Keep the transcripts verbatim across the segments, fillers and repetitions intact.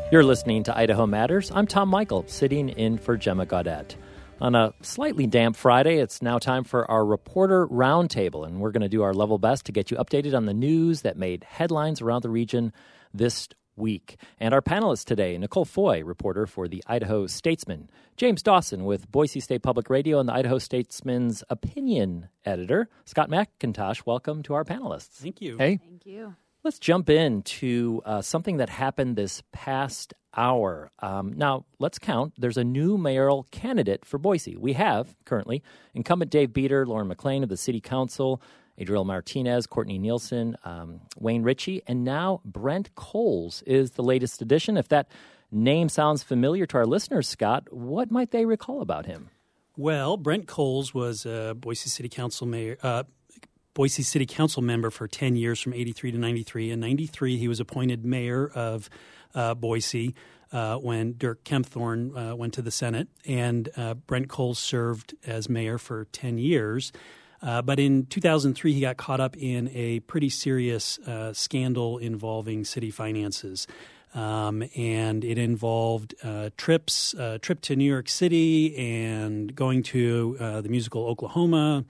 You're listening to Idaho Matters. I'm Tom Michael, sitting in for Gemma Gaudette. On a slightly damp Friday, it's now time for our Reporter Roundtable, and we're going to do our level best to get you updated on the news that made headlines around the region this week. And our panelists today, Nicole Foy, reporter for the Idaho Statesman, James Dawson with Boise State Public Radio and the Idaho Statesman's opinion editor, Scott McIntosh. Welcome to our panelists. Thank you. Hey. Thank you. Let's jump into uh, something that happened this past hour. Um, now, let's count. There's a new mayoral candidate for Boise. We have, currently, incumbent Dave Beater, Lauren McLean of the City Council, Adriel Martinez, Courtney Nielsen, um, Wayne Ritchie, and now Brent Coles is the latest addition. If that name sounds familiar to our listeners, Scott, what might they recall about him? Well, Brent Coles was a Boise City Council mayor, uh, Boise City Council member for ten years from eighty-three to ninety-three. In ninety-three, he was appointed mayor of uh, Boise uh, when Dirk Kempthorne uh, went to the Senate, and uh, Brent Coles served as mayor for ten years. Uh, but in two thousand three, he got caught up in a pretty serious uh, scandal involving city finances. Um, and it involved uh, trips, uh, trip to New York City and going to uh, the musical Oklahoma.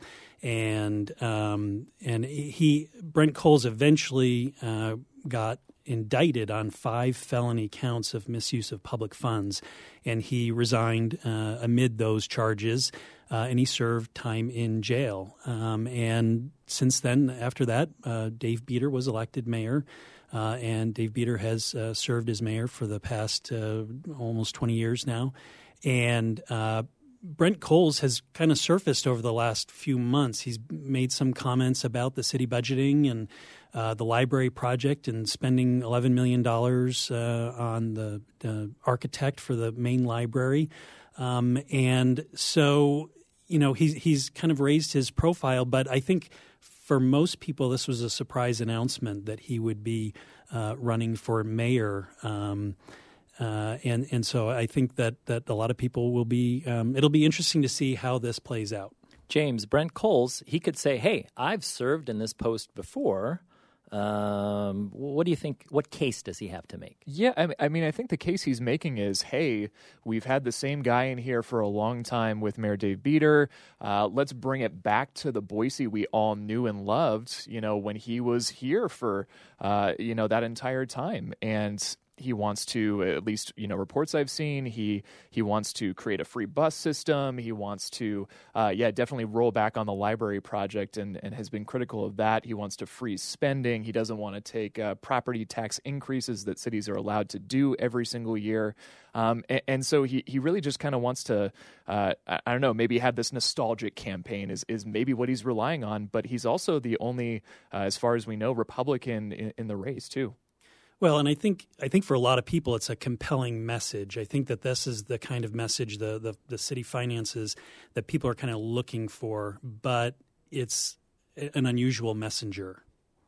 And um, and he Brent Coles eventually uh, got indicted on five felony counts of misuse of public funds, and he resigned uh, amid those charges, uh, and he served time in jail. Um, and since then, after that, uh, Dave Beater was elected mayor, uh, and Dave Beater has uh, served as mayor for the past uh, almost twenty years now, and uh, Brent Coles has kind of surfaced over the last few months. He's made some comments about the city budgeting and uh, the library project and spending eleven million dollars uh, on the, the architect for the main library. Um, and so, you know, he's, he's kind of raised his profile. But I think for most people, this was a surprise announcement that he would be uh, running for mayor. Um Uh, and and so I think that, that a lot of people will be um, – it'll be interesting to see how this plays out. James, Brent Coles, he could say, hey, I've served in this post before. Um, what do you think – what case does he have to make? Yeah, I, I mean, I think the case he's making is, hey, we've had the same guy in here for a long time with Mayor Dave Beater. Uh, let's bring it back to the Boise we all knew and loved, you know, when he was here for, uh, you know, that entire time. And – he wants to, at least, you know, reports I've seen, he he wants to create a free bus system. He wants to, uh, yeah, definitely roll back on the library project and, and has been critical of that. He wants to freeze spending. He doesn't want to take uh, property tax increases that cities are allowed to do every single year. Um, and, and so he, he really just kind of wants to, uh, I, I don't know, maybe have this nostalgic campaign is, is maybe what he's relying on. But he's also the only, uh, as far as we know, Republican in, in the race, too. Well, and I think I think for a lot of people, it's a compelling message. I think that this is the kind of message, the the, the city finances, that people are kind of looking for, but it's an unusual messenger.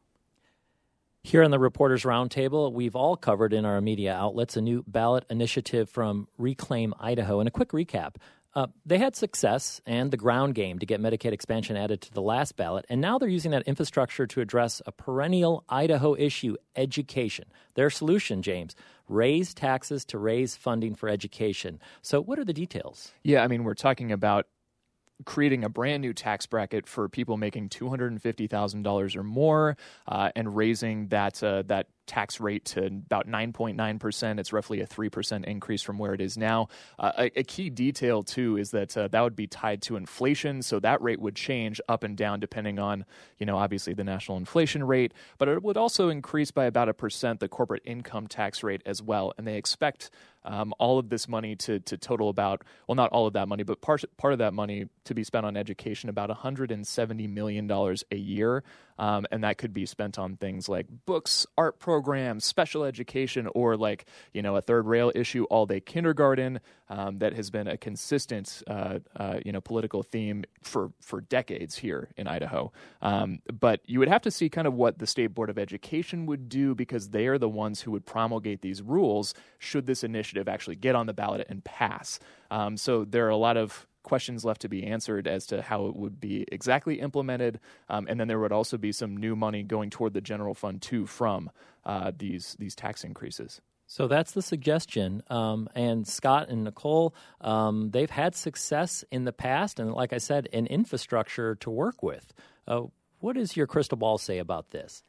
Here on the Reporters Roundtable, we've all covered in our media outlets a new ballot initiative from Reclaim Idaho. And a quick recap. Uh, they had success and the ground game to get Medicaid expansion added to the last ballot, and now they're using that infrastructure to address a perennial Idaho issue, education. Their solution, James, raise taxes to raise funding for education. So what are the details? Yeah, I mean, we're talking about creating a brand new tax bracket for people making two hundred fifty thousand dollars or more uh, and raising that uh, that tax rate to about nine point nine percent. It's roughly a three percent increase from where it is now. Uh, a, a key detail, too, is that uh, that would be tied to inflation. So that rate would change up and down depending on, you know, obviously the national inflation rate. But it would also increase by about a percent the corporate income tax rate as well. And they expect um, all of this money to, to total about, well, not all of that money, but part, part of that money to be spent on education, about one hundred seventy million dollars a year. Um, and that could be spent on things like books, art programs, special education, or like, you know, a third rail issue, all-day kindergarten. Um, that has been a consistent, uh, uh, you know, political theme for, for decades here in Idaho. Um, but you would have to see kind of what the State Board of Education would do, because they are the ones who would promulgate these rules should this initiative actually get on the ballot and pass. Um, so there are a lot of questions left to be answered as to how it would be exactly implemented. Um, and then there would also be some new money going toward the general fund, too, from uh, these these tax increases. So that's the suggestion. Um, and Scott and Nicole, um, they've had success in the past, and like I said, an infrastructure to work with. Uh, what does your crystal ball say about this?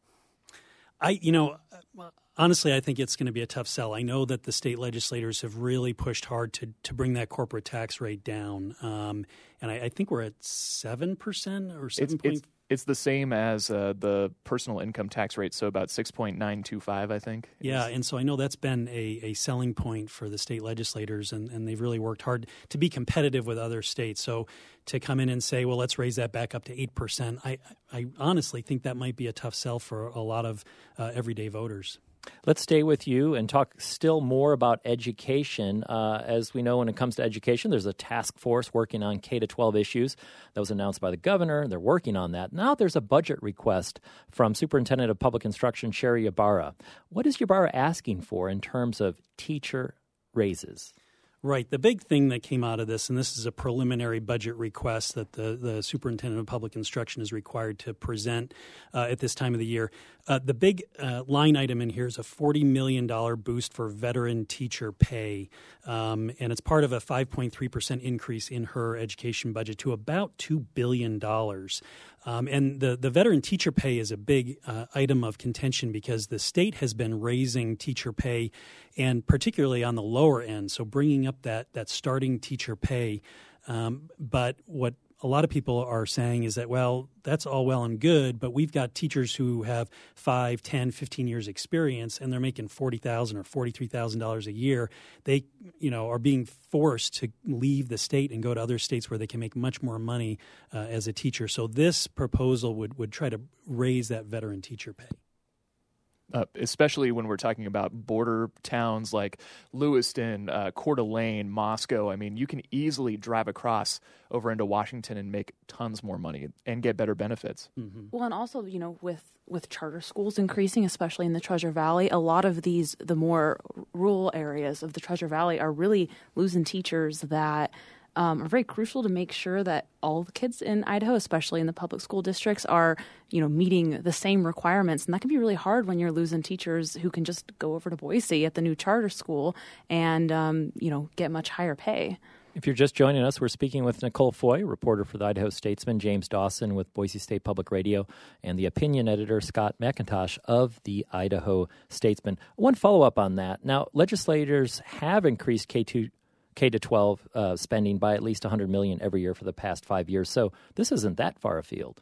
I, you know, honestly, I think it's going to be a tough sell. I know that the state legislators have really pushed hard to to bring that corporate tax rate down, um, and I, I think we're at seven percent or seven point. It's, it's, it's the same as uh, the personal income tax rate, so about six point nine two five, I think. Yeah, and so I know that's been a, a selling point for the state legislators, and, and they've really worked hard to be competitive with other states. So to come in and say, well, let's raise that back up to eight percent, I, I honestly think that might be a tough sell for a lot of uh, everyday voters. Let's stay with you and talk still more about education. Uh, as we know, when it comes to education, there's a task force working on K to twelve issues. That was announced by the governor. They're working on that. Now there's a budget request from Superintendent of Public Instruction, Sherry Ybarra. What is Ybarra asking for in terms of teacher raises? Right. The big thing that came out of this, and this is a preliminary budget request that the, the Superintendent of Public Instruction is required to present uh, at this time of the year. Uh, the big uh, line item in here is a forty million dollars boost for veteran teacher pay, um, and it's part of a five point three percent increase in her education budget to about two billion dollars. Um, and the, the veteran teacher pay is a big uh, item of contention because the state has been raising teacher pay, and particularly on the lower end, so bringing up that, that starting teacher pay. Um, but what a lot of people are saying is that, well, that's all well and good, but we've got teachers who have five, ten, fifteen years experience, and they're making forty thousand dollars or forty-three thousand dollars a year. They, you know, are being forced to leave the state and go to other states where they can make much more money uh, as a teacher. So this proposal would, would try to raise that veteran teacher pay. Uh, especially when we're talking about border towns like Lewiston, uh, Coeur d'Alene, Moscow. I mean, you can easily drive across over into Washington and make tons more money and get better benefits. Mm-hmm. Well, and also, you know, with, with charter schools increasing, especially in the Treasure Valley, a lot of these, the more rural areas of the Treasure Valley are really losing teachers that Um, are very crucial to make sure that all the kids in Idaho, especially in the public school districts, are, you know, meeting the same requirements. And that can be really hard when you're losing teachers who can just go over to Boise at the new charter school and, um, you know, get much higher pay. If you're just joining us, we're speaking with Nicole Foy, reporter for the Idaho Statesman, James Dawson with Boise State Public Radio, and the opinion editor, Scott McIntosh of the Idaho Statesman. One follow-up on that. Now, legislators have increased K two K to twelve uh, spending by at least one hundred million dollars every year for the past five years. So this isn't that far afield.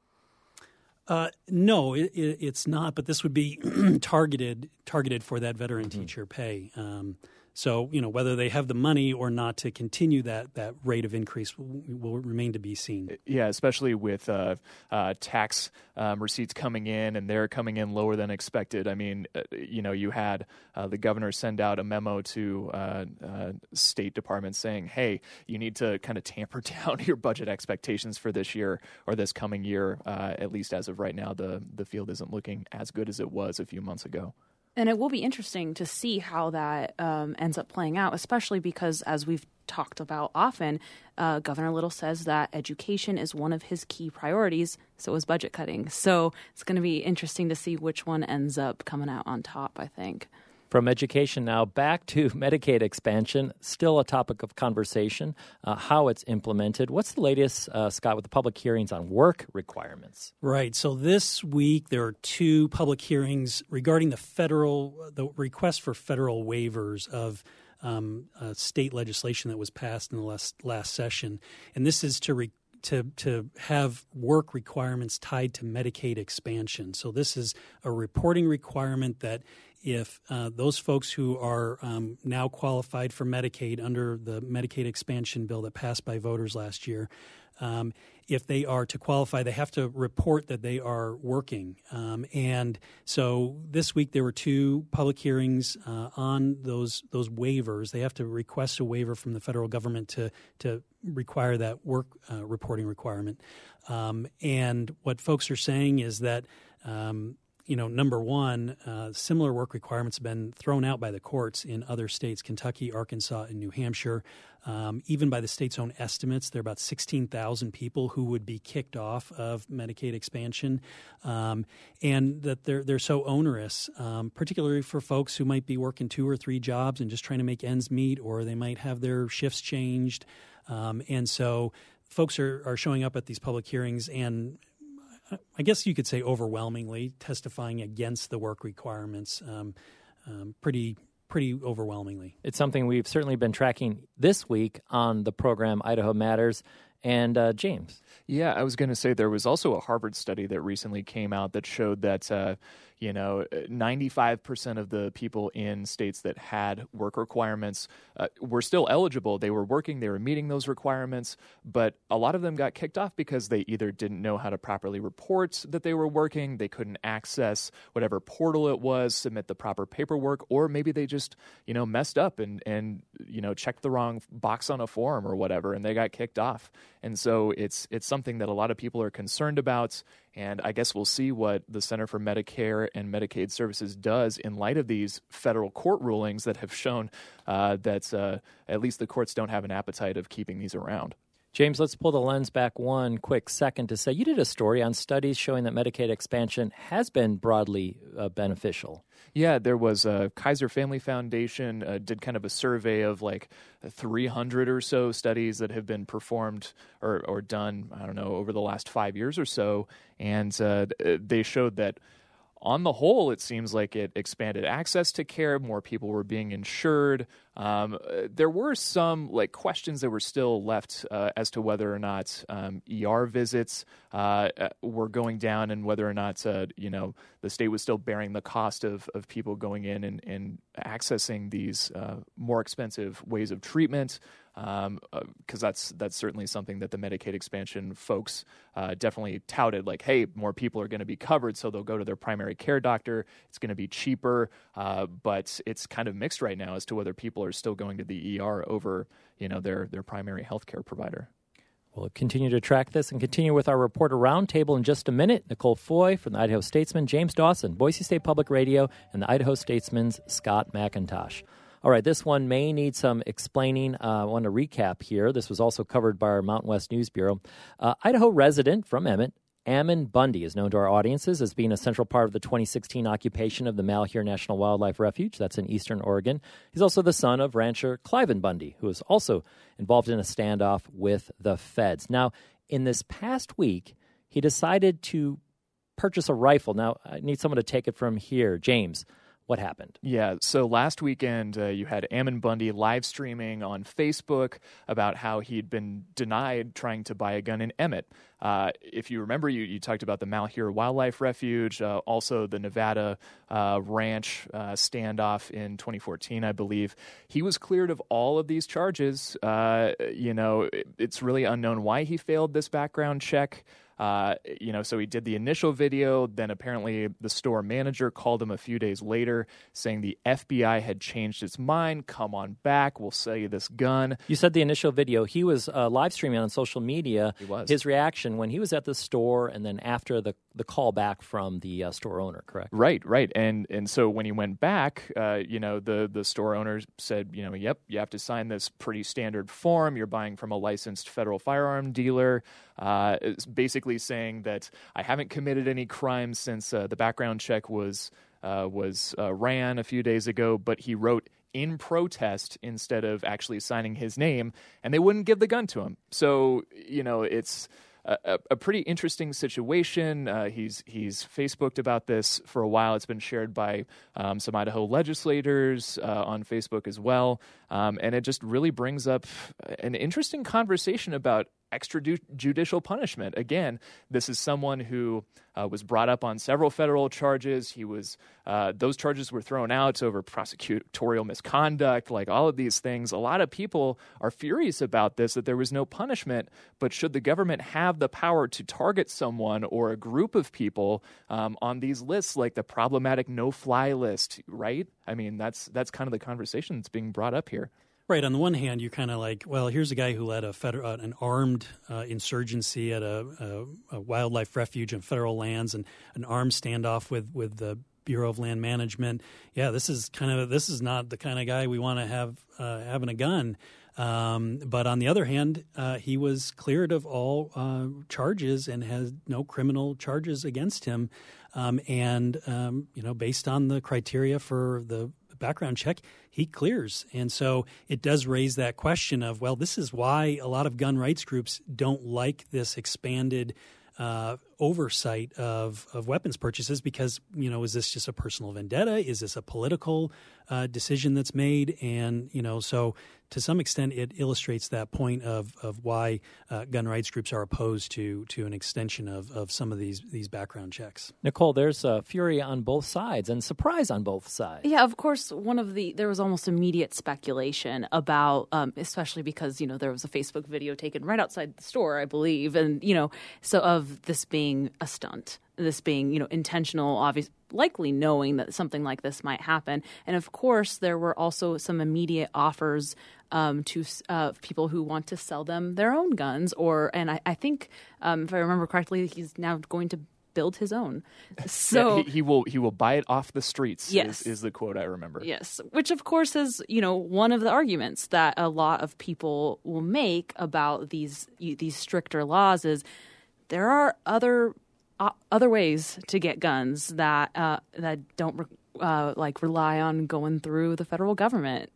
Uh, no, it, it, it's not. But this would be targeted targeted for that veteran mm-hmm. teacher pay. Um, so you know whether they have the money or not to continue that that rate of increase will, will remain to be seen. Yeah, especially with uh, uh, tax um, receipts coming in, and they're coming in lower than expected. I mean, uh, you know, you had uh, the governor send out a memo to uh, uh, state departments saying, "Hey, you need to kind of tamper down your budget expectations for this year or this coming year." Uh, at least as of right now, the the field isn't looking as good as it was a few months ago. And it will be interesting to see how that um, ends up playing out, especially because, as we've talked about often, uh, Governor Little says that education is one of his key priorities, so is budget cutting. So it's going to be interesting to see which one ends up coming out on top, I think. From education now back to Medicaid expansion, still a topic of conversation, uh, how it's implemented. What's the latest, uh, Scott, with the public hearings on work requirements? Right. So this week there are two public hearings regarding the federal, the request for federal waivers of um, uh, state legislation that was passed in the last, last session. And this is to re- To, to have work requirements tied to Medicaid expansion. So this is a reporting requirement that if uh, those folks who are um, now qualified for Medicaid under the Medicaid expansion bill that passed by voters last year, um, if they are to qualify, they have to report that they are working. Um, and so this week there were two public hearings uh, on those those waivers. They have to request a waiver from the federal government to to require that work uh, reporting requirement. Um, and what folks are saying is that um, you know, number one, uh, similar work requirements have been thrown out by the courts in other states, Kentucky, Arkansas, and New Hampshire. Um, even by the state's own estimates, there are about sixteen thousand people who would be kicked off of Medicaid expansion, um, and that they're they're so onerous, um, particularly for folks who might be working two or three jobs and just trying to make ends meet, or they might have their shifts changed, um, and so folks are, are showing up at these public hearings and I guess you could say overwhelmingly testifying against the work requirements, um, um, pretty pretty overwhelmingly. It's something we've certainly been tracking this week on the program Idaho Matters. And uh, James. Yeah, I was going to say there was also a Harvard study that recently came out that showed that, uh, you know, ninety-five percent of the people in states that had work requirements uh, were still eligible. They were working, they were meeting those requirements, but a lot of them got kicked off because they either didn't know how to properly report that they were working, they couldn't access whatever portal it was, submit the proper paperwork, or maybe they just, you know, messed up and, and you know, checked the wrong box on a form or whatever, and they got kicked off. And so it's it's something that a lot of people are concerned about, and I guess we'll see what the Center for Medicare and Medicaid Services does in light of these federal court rulings that have shown uh, that uh, at least the courts don't have an appetite of keeping these around. James, let's pull the lens back one quick second to say you did a story on studies showing that Medicaid expansion has been broadly uh, beneficial. Yeah, there was a Kaiser Family Foundation uh, did kind of a survey of like three hundred or so studies that have been performed or, or done, I don't know, over the last five years or so. And uh, they showed that on the whole, it seems like it expanded access to care. More people were being insured. Um, there were some like questions that were still left uh, as to whether or not um, E R visits uh, were going down, and whether or not uh, you know the state was still bearing the cost of of people going in and, and accessing these uh, more expensive ways of treatment. Um, uh, 'cause that's that's certainly something that the Medicaid expansion folks uh, definitely touted, like, hey, more people are going to be covered, so they'll go to their primary care doctor. It's going to be cheaper, uh, but it's kind of mixed right now as to whether people are still going to the E R over, you know, their their primary health care provider. We'll continue to track this and continue with our reporter roundtable in just a minute. Nicole Foy from the Idaho Statesman, James Dawson, Boise State Public Radio, and the Idaho Statesman's Scott McIntosh. All right, this one may need some explaining. Uh, I want to recap here. This was also covered by our Mountain West News Bureau. Uh, Idaho resident from Emmett, Ammon Bundy, is known to our audiences as being a central part of the twenty sixteen occupation of the Malheur National Wildlife Refuge. That's in eastern Oregon. He's also the son of rancher Cliven Bundy, who was also involved in a standoff with the feds. Now, in this past week, he decided to purchase a rifle. Now, I need someone to take it from here. James, what happened? Yeah, so last weekend uh, you had Ammon Bundy live streaming on Facebook about how he'd been denied trying to buy a gun in Emmett. Uh, if you remember, you, you talked about the Malheur Wildlife Refuge, uh, also the Nevada uh, ranch uh, standoff in twenty fourteen, I believe. He was cleared of all of these charges. Uh, you know, it, it's really unknown why he failed this background check. Uh, you know, so he did the initial video, then apparently the store manager called him a few days later saying the F B I had changed its mind. Come on back, we'll sell you this gun. You said the initial video. He was uh, live streaming on social media. He was. His reaction when he was at the store and then after the, the call back from the uh, store owner, correct? Right, right. And and so when he went back, uh, you know, the, the store owner said, you know, yep, you have to sign this pretty standard form. You're buying from a licensed federal firearm dealer. Uh, it's basically saying that I haven't committed any crimes since uh, the background check was uh, was uh, ran a few days ago, but he wrote in protest instead of actually signing his name, and they wouldn't give the gun to him. So, you know, it's a, a pretty interesting situation. Uh, he's he's Facebooked about this for a while. It's been shared by um, some Idaho legislators uh, on Facebook as well, um, and it just really brings up an interesting conversation about extrajudicial punishment. Again, this is someone who uh, was brought up on several federal charges. He was uh, those charges were thrown out over prosecutorial misconduct, like all of these things. A lot of people are furious about this, that there was no punishment. But should the government have the power to target someone or a group of people um, on these lists, like the problematic no-fly list, right? I mean, that's that's kind of the conversation that's being brought up here. Right. On the one hand, you're kind of like, well, here's a guy who led a federal, uh, an armed uh, insurgency at a, a, a wildlife refuge on federal lands and an armed standoff with, with the Bureau of Land Management. Yeah, this is kind of this is not the kind of guy we want to have uh, having a gun. Um, but on the other hand, uh, he was cleared of all uh, charges and has no criminal charges against him. Um, and um, you know, based on the criteria for the background check, he clears. And so it does raise that question of, well, this is why a lot of gun rights groups don't like this expanded uh, oversight of, of weapons purchases because, you know, is this just a personal vendetta? Is this a political uh, decision that's made? And, you know, so to some extent it illustrates that point of, of why uh, gun rights groups are opposed to to an extension of, of some of these these background checks. Nicole, there's uh, fury on both sides and surprise on both sides. Yeah, of course, one of the, there was almost immediate speculation about, um, especially because, you know, there was a Facebook video taken right outside the store, I believe, and, you know, so of this being a stunt, this being, you know, intentional, obvious, likely knowing that something like this might happen. And of course, there were also some immediate offers um, to uh, people who want to sell them their own guns. Or, and I, I think, um, if I remember correctly, he's now going to build his own. So yeah, he, he will he will buy it off the streets. Yes. is, is the quote I remember. Yes, which of course is, you know, one of the arguments that a lot of people will make about these these stricter laws is there are other uh, other ways to get guns that uh, that don't uh, like rely on going through the federal government.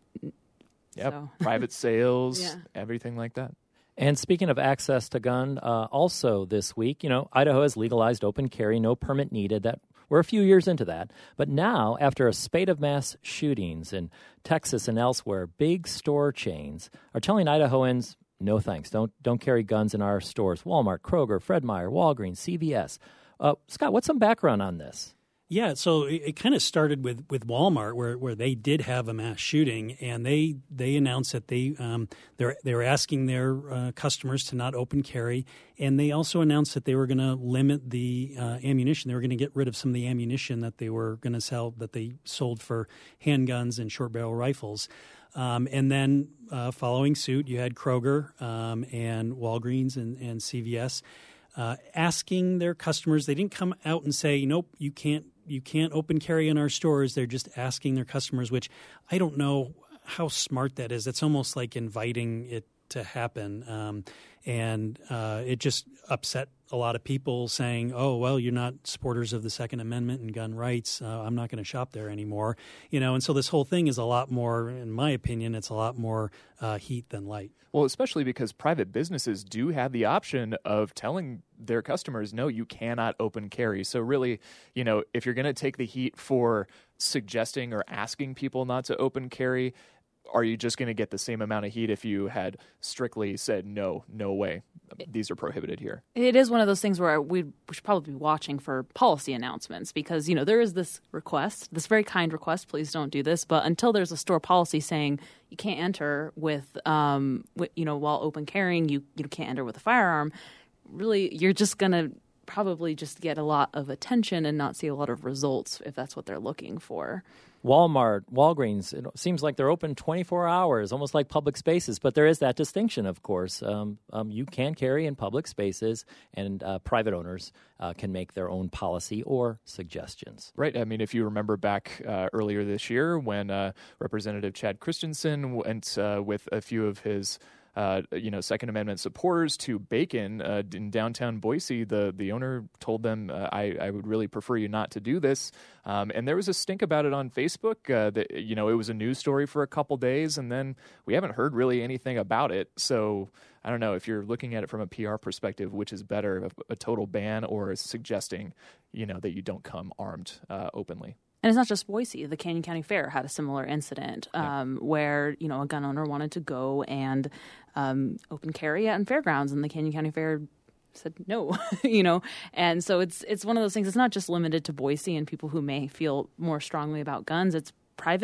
Yep, So. private sales, Yeah. everything like that. And speaking of access to gun, uh, also this week, you know, Idaho has legalized open carry, no permit needed. That we're a few years into that. But now, after a spate of mass shootings in Texas and elsewhere, big store chains are telling Idahoans, no thanks, don't don't carry guns in our stores. Walmart, Kroger, Fred Meyer, Walgreens, C V S. Uh, Scott, what's some background on this? Yeah, so it, it kind of started with, with Walmart, where, where they did have a mass shooting, and they they announced that they um, they're they're asking their uh, customers to not open carry, and they also announced that they were going to limit the uh, ammunition. They were going to get rid of some of the ammunition that they were going to sell that they sold for handguns and short barrel rifles. Um, and then uh, following suit, you had Kroger um, and Walgreens and, and C V S uh, asking their customers. They didn't come out and say, nope, you can't. You can't open carry in our stores. They're just asking their customers, which I don't know how smart that is. It's almost like inviting it to happen. Um, and uh, it just upset a lot of people saying, oh, well, you're not supporters of the Second Amendment and gun rights. Uh, I'm not going to shop there anymore. You know, and so this whole thing is a lot more, in my opinion, it's a lot more uh, heat than light. Well, especially because private businesses do have the option of telling their customers, no, you cannot open carry. So really, you know, if you're going to take the heat for suggesting or asking people not to open carry, are you just going to get the same amount of heat if you had strictly said, no, no way, these are prohibited here? It is one of those things where we should probably be watching for policy announcements because, you know, there is this request, this very kind request, please don't do this. But until there's a store policy saying you can't enter with, um, with you know, while open carrying, you, you can't enter with a firearm, really, you're just going to probably just get a lot of attention and not see a lot of results if that's what they're looking for. Walmart, Walgreens, it seems like they're open twenty-four hours, almost like public spaces. But there is that distinction, of course. Um, um, you can carry in public spaces, and uh, private owners uh, can make their own policy or suggestions. Right. I mean, if you remember back uh, earlier this year when uh, Representative Chad Christensen went uh, with a few of his Uh, you know, Second Amendment supporters to Bacon uh, in downtown Boise, the the owner told them, uh, I, I would really prefer you not to do this. Um, and there was a stink about it on Facebook. Uh, that, you know, it was a news story for a couple days, and then we haven't heard really anything about it. So I don't know, if you're looking at it from a P R perspective, which is better, a, a total ban or suggesting, you know, that you don't come armed uh, openly. And it's not just Boise. The Canyon County Fair had a similar incident um, yeah. where, you know, a gun owner wanted to go and um, open carry at fairgrounds, and the Canyon County Fair said no, you know. And so it's it's one of those things. It's not just limited to Boise and people who may feel more strongly about guns. It's private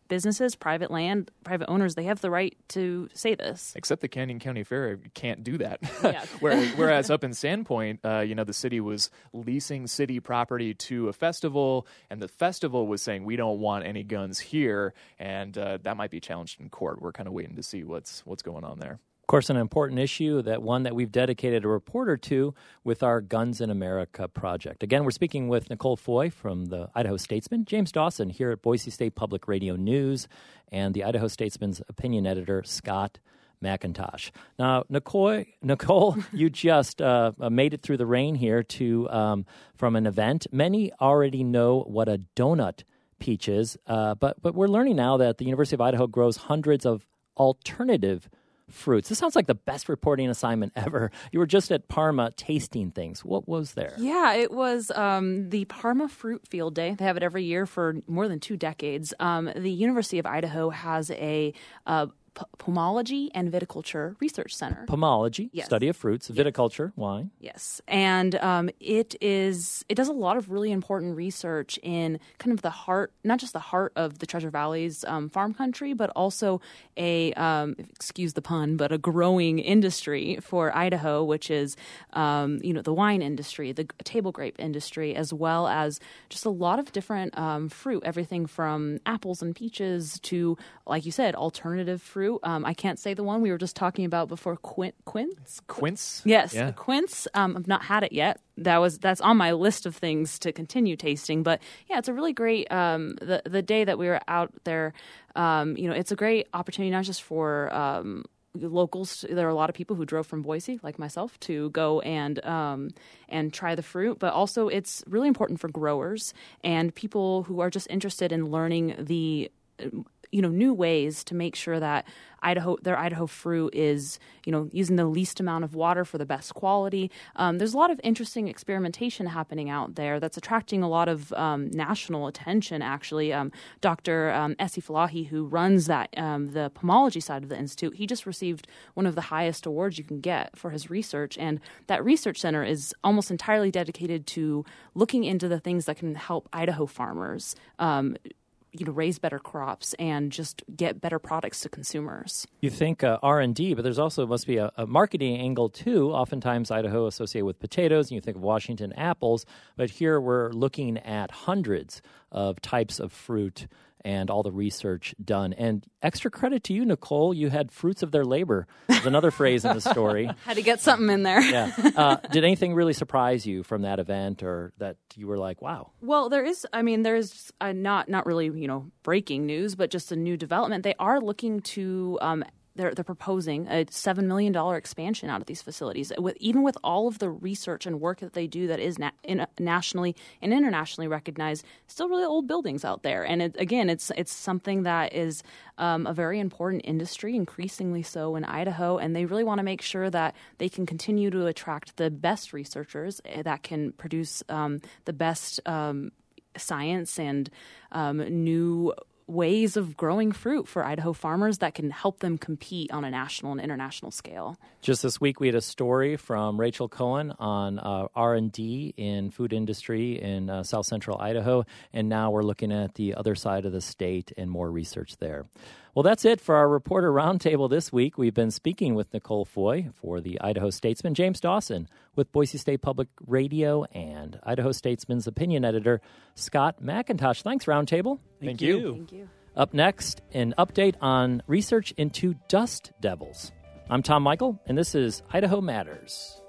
businesses, private land, private owners, they have the right to say this. Except the Canyon County Fair can't do that. Yeah. whereas, whereas up in Sandpoint, uh, you know, the city was leasing city property to a festival, and the festival was saying, we don't want any guns here, and uh, that might be challenged in court. We're kind of waiting to see what's what's going on there. Of course, an important issue, that one that we've dedicated a reporter to with our Guns in America project. Again, we're speaking with Nicole Foy from the Idaho Statesman, James Dawson here at Boise State Public Radio News, and the Idaho Statesman's opinion editor, Scott McIntosh. Now, Nicole, Nicole you just uh, made it through the rain here to um, from an event. Many already know what a donut peach is, uh, but, but we're learning now that the University of Idaho grows hundreds of alternative fruits. This sounds like the best reporting assignment ever. You were just at Parma tasting things. What was there? Yeah, it was um, the Parma Fruit Field Day. They have it every year for more than two decades. Um, the University of Idaho has a uh, p- pomology and viticulture research center. Pomology, Yes. study of fruits, Yes. viticulture, wine. Yes, and um, it is it does a lot of really important research in kind of the heart, not just the heart of the Treasure Valley's um, farm country, but also a um, excuse the pun, but a growing industry for Idaho, which is um, you know the wine industry, the table grape industry, as well as just a lot of different um, fruit, everything from apples and peaches to, like you said, alternative fruit. Um, I can't say the one we were just talking about before, quin- quince. Quince? Yes, Yeah. the quince. Um, I've not had it yet. That was that's on my list of things to continue tasting. But yeah, it's a really great. Um, the the day that we were out there, um, you know, it's a great opportunity not just for um, locals. There are a lot of people who drove from Boise, like myself, to go and um, and try the fruit. But also, it's really important for growers and people who are just interested in learning the you know new ways to make sure that Idaho their Idaho fruit is you know using the least amount of water for the best quality. Um, there's a lot of interesting experimentation happening out there that's attracting a lot of um, national attention. Actually, um, Doctor Um, Essie Falahi, who runs that um, the pomology side of the institute, he just received one of the highest awards you can get for his research, and that research center is almost entirely dedicated to looking into the things that can help Idaho farmers Um, you know, raise better crops and just get better products to consumers. You think uh, R and D, but there's also must be a, a marketing angle too. Oftentimes Idaho associated with potatoes, and you think of Washington apples, but here we're looking at hundreds of types of fruit and all the research done. And extra credit to you, Nicole. You had fruits of their labor. There's another phrase in the story. Had to get something in there. Yeah. Uh, did anything really surprise you from that event, or that you were like, wow? Well, there is, I mean, there's uh, not not really, you know, breaking news, but just a new development. They are looking to um, They're, they're proposing a seven million dollars expansion out of these facilities. With, even with all of the research and work that they do that is na- in, nationally and internationally recognized, still really old buildings out there. And it, again, it's it's something that is um, a very important industry, increasingly so in Idaho. And they really want to make sure that they can continue to attract the best researchers that can produce um, the best um, science and um, new ways of growing fruit for Idaho farmers that can help them compete on a national and international scale. Just this week, we had a story from Rachel Cohen on uh, R and D in food industry in uh, south central Idaho, and now we're looking at the other side of the state and more research there. Well, that's it for our Reporter Roundtable this week. We've been speaking with Nicole Foy for the Idaho Statesman, James Dawson with Boise State Public Radio, and Idaho Statesman's opinion editor, Scott McIntosh. Thanks, Roundtable. Thank you. Thank you. Up next, an update on research into dust devils. I'm Tom Michael, and this is Idaho Matters.